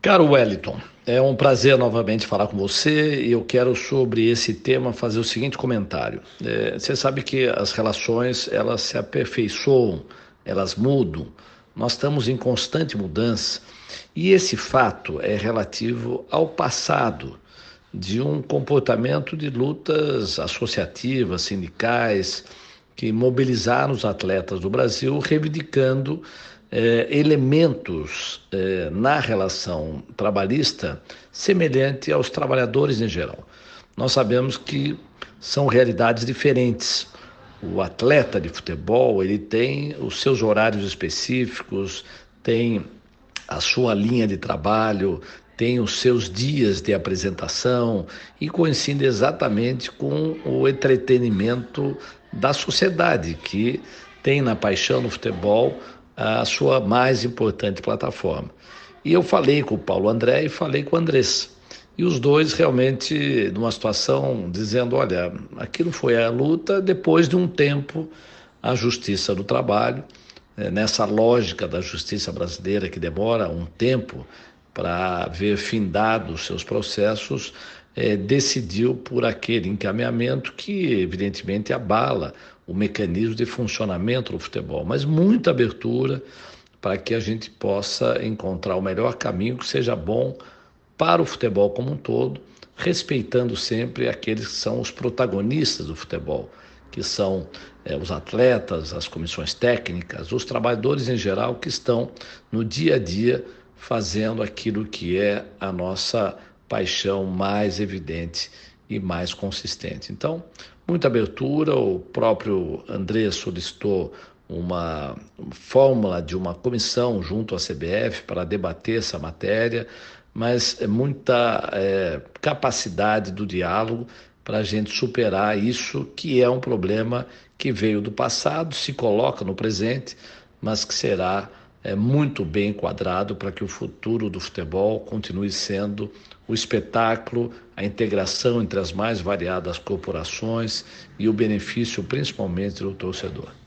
Caro Wellington, é um prazer novamente falar com você e eu quero sobre esse tema fazer o seguinte comentário. Você sabe que as relações elas se aperfeiçoam, elas mudam, nós estamos em constante mudança e esse fato é relativo ao passado de um comportamento de lutas associativas, sindicais, que mobilizaram os atletas do Brasil, reivindicando elementos na relação trabalhista semelhante aos trabalhadores em geral. Nós sabemos que são realidades diferentes. O atleta de futebol, ele tem os seus horários específicos, tem a sua linha de trabalho, tem os seus dias de apresentação e coincide exatamente com o entretenimento da sociedade, que tem na paixão no futebol a sua mais importante plataforma. E eu falei com o Paulo André e falei com o Andrés. E os dois realmente numa situação dizendo, olha, aquilo foi a luta, depois de um tempo a Justiça do Trabalho, nessa lógica da justiça brasileira que demora um tempo para ver findados seus processos, decidiu por aquele encaminhamento que evidentemente abala o mecanismo de funcionamento do futebol, mas muita abertura para que a gente possa encontrar o melhor caminho que seja bom para o futebol como um todo, respeitando sempre aqueles que são os protagonistas do futebol, que são os atletas, as comissões técnicas, os trabalhadores em geral que estão no dia a dia fazendo aquilo que é a nossa paixão mais evidente e mais consistente. Então, muita abertura, o próprio André solicitou uma fórmula de uma comissão junto à CBF para debater essa matéria, mas muita capacidade do diálogo para a gente superar isso, que é um problema que veio do passado, se coloca no presente, mas que será muito bem enquadrado para que o futuro do futebol continue sendo o espetáculo, a integração entre as mais variadas corporações e o benefício principalmente do torcedor.